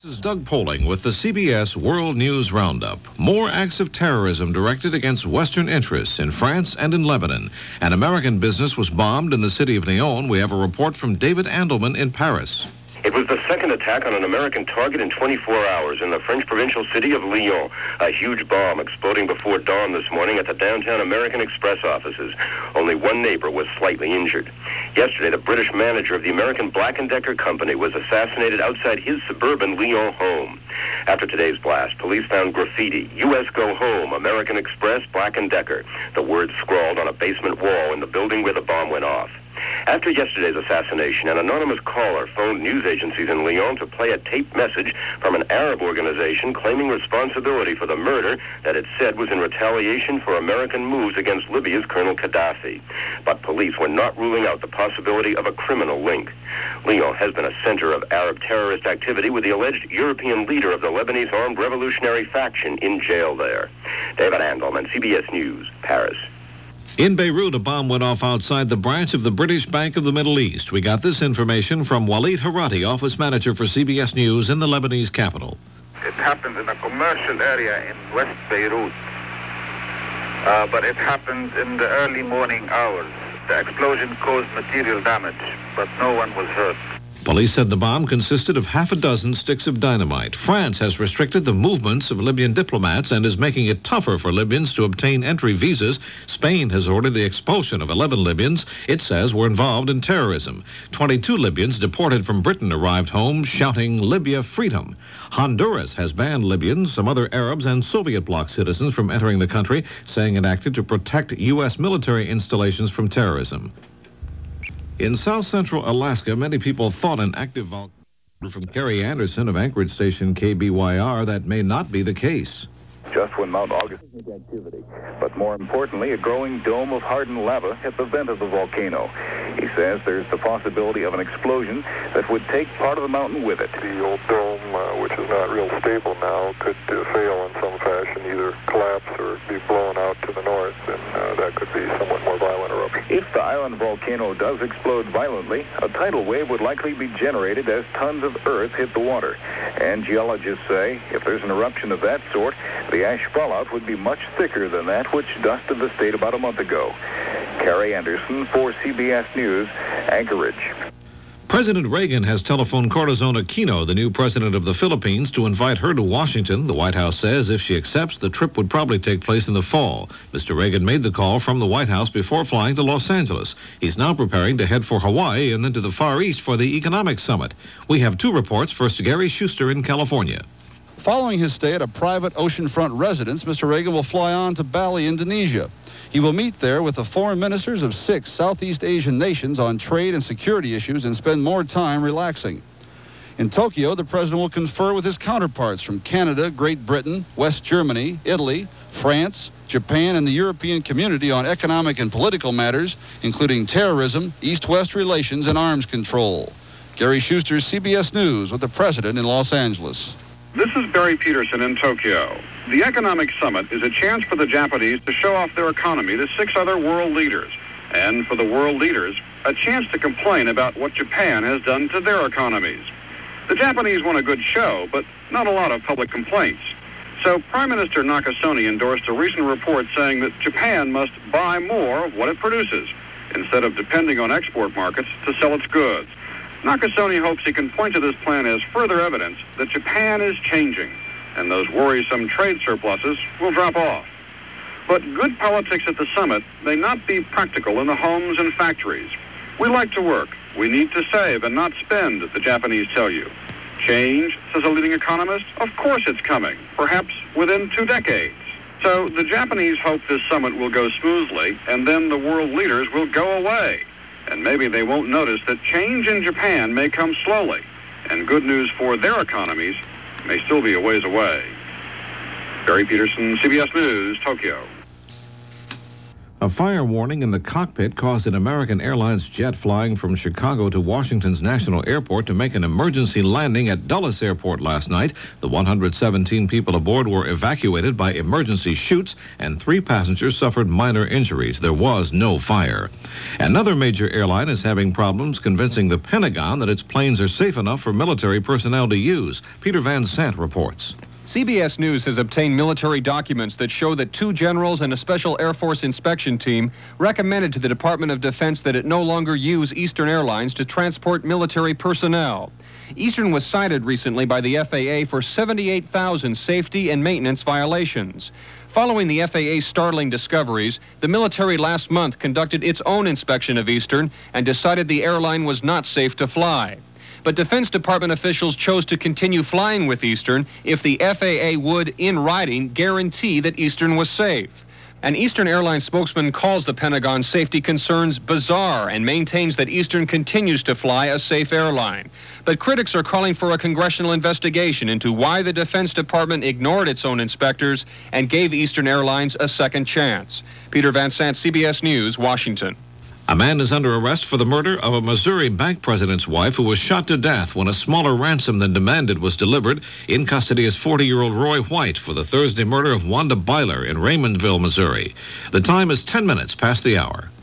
This is Doug Poling with the CBS World News Roundup. More acts of terrorism directed against Western interests in France and in Lebanon. An American business was bombed in the city of Lyon. We have a report from David Andelman in Paris. It was the second attack on an American target in 24 hours in the French provincial city of Lyon. A huge bomb exploding before dawn this morning at the downtown American Express offices. Only one neighbor was slightly injured. Yesterday, the British manager of the American Black & Decker company was assassinated outside his suburban Lyon home. After today's blast, police found graffiti, U.S. Go Home, American Express, Black & Decker. The words scrawled on a basement wall in the building where the bomb went off. After yesterday's assassination, an anonymous caller phoned news agencies in Lyon to play a taped message from an Arab organization claiming responsibility for the murder that it said was in retaliation for American moves against Libya's Colonel Gaddafi. But police were not ruling out the possibility of a criminal link. Lyon has been a center of Arab terrorist activity with the alleged European leader of the Lebanese armed revolutionary faction in jail there. David Andelman, CBS News, Paris. In Beirut, a bomb went off outside the branch of the British Bank of the Middle East. We got this information from Walid Harati, office manager for CBS News in the Lebanese capital. It happened in a commercial area in West Beirut, but it happened in the early morning hours. The explosion caused material damage, but no one was hurt. Police said the bomb consisted of half a dozen sticks of dynamite. France has restricted the movements of Libyan diplomats and is making it tougher for Libyans to obtain entry visas. Spain has ordered the expulsion of 11 Libyans it says were involved in terrorism. 22 Libyans deported from Britain arrived home shouting Libya freedom. Honduras has banned Libyans, some other Arabs, and Soviet bloc citizens from entering the country, saying it acted to protect U.S. military installations from terrorism. In south-central Alaska, many people thought an active volcano. From Kerry Anderson of Anchorage station KBYR, that may not be the case. Just when Mount August activity, but more importantly, a growing dome of hardened lava hit the vent of the volcano. He says there's the possibility of an explosion that would take part of the mountain with it. The old dome, which is not real stable now, could fail in some fashion, either collapse or be blown out to the north, and that could be somewhat more violent eruption. If the island volcano does explode violently, a tidal wave would likely be generated as tons of earth hit the water. And geologists say if there's an eruption of that sort, the ash fallout would be much thicker than that which dusted the state about a month ago. Kerry Anderson for CBS News, Anchorage. President Reagan has telephoned Corazon Aquino, the new president of the Philippines, to invite her to Washington. The White House says if she accepts, the trip would probably take place in the fall. Mr. Reagan made the call from the White House before flying to Los Angeles. He's now preparing to head for Hawaii and then to the Far East for the economic summit. We have two reports. First, Gary Schuster in California. Following his stay at a private oceanfront residence, Mr. Reagan will fly on to Bali, Indonesia. He will meet there with the foreign ministers of 6 Southeast Asian nations on trade and security issues and spend more time relaxing. In Tokyo, the president will confer with his counterparts from Canada, Great Britain, West Germany, Italy, France, Japan, and the European community on economic and political matters, including terrorism, East-West relations, and arms control. Gary Schuster, CBS News, with the president in Los Angeles. This is Barry Peterson in Tokyo. The economic summit is a chance for the Japanese to show off their economy to 6 other world leaders. And for the world leaders, a chance to complain about what Japan has done to their economies. The Japanese want a good show, but not a lot of public complaints. So Prime Minister Nakasone endorsed a recent report saying that Japan must buy more of what it produces, instead of depending on export markets to sell its goods. Nakasone hopes he can point to this plan as further evidence that Japan is changing, and those worrisome trade surpluses will drop off. But good politics at the summit may not be practical in the homes and factories. We like to work. We need to save and not spend, the Japanese tell you. Change, says a leading economist, of course it's coming, perhaps within 2 decades. So the Japanese hope this summit will go smoothly, and then the world leaders will go away. And maybe they won't notice that change in Japan may come slowly, and good news for their economies may still be a ways away. Barry Peterson, CBS News, Tokyo. A fire warning in the cockpit caused an American Airlines jet flying from Chicago to Washington's National Airport to make an emergency landing at Dulles Airport last night. The 117 people aboard were evacuated by emergency chutes, and 3 passengers suffered minor injuries. There was no fire. Another major airline is having problems convincing the Pentagon that its planes are safe enough for military personnel to use. Peter Van Sant reports. CBS News has obtained military documents that show that 2 generals and a special Air Force inspection team recommended to the Department of Defense that it no longer use Eastern Airlines to transport military personnel. Eastern was cited recently by the FAA for 78,000 safety and maintenance violations. Following the FAA's startling discoveries, the military last month conducted its own inspection of Eastern and decided the airline was not safe to fly. But Defense Department officials chose to continue flying with Eastern if the FAA would, in writing, guarantee that Eastern was safe. An Eastern Airlines spokesman calls the Pentagon's safety concerns bizarre and maintains that Eastern continues to fly a safe airline. But critics are calling for a congressional investigation into why the Defense Department ignored its own inspectors and gave Eastern Airlines a second chance. Peter Van Sant, CBS News, Washington. A man is under arrest for the murder of a Missouri bank president's wife who was shot to death when a smaller ransom than demanded was delivered. In custody is 40-year-old Roy White for the Thursday murder of Wanda Byler in Raymondville, Missouri. The time is 10 minutes past the hour.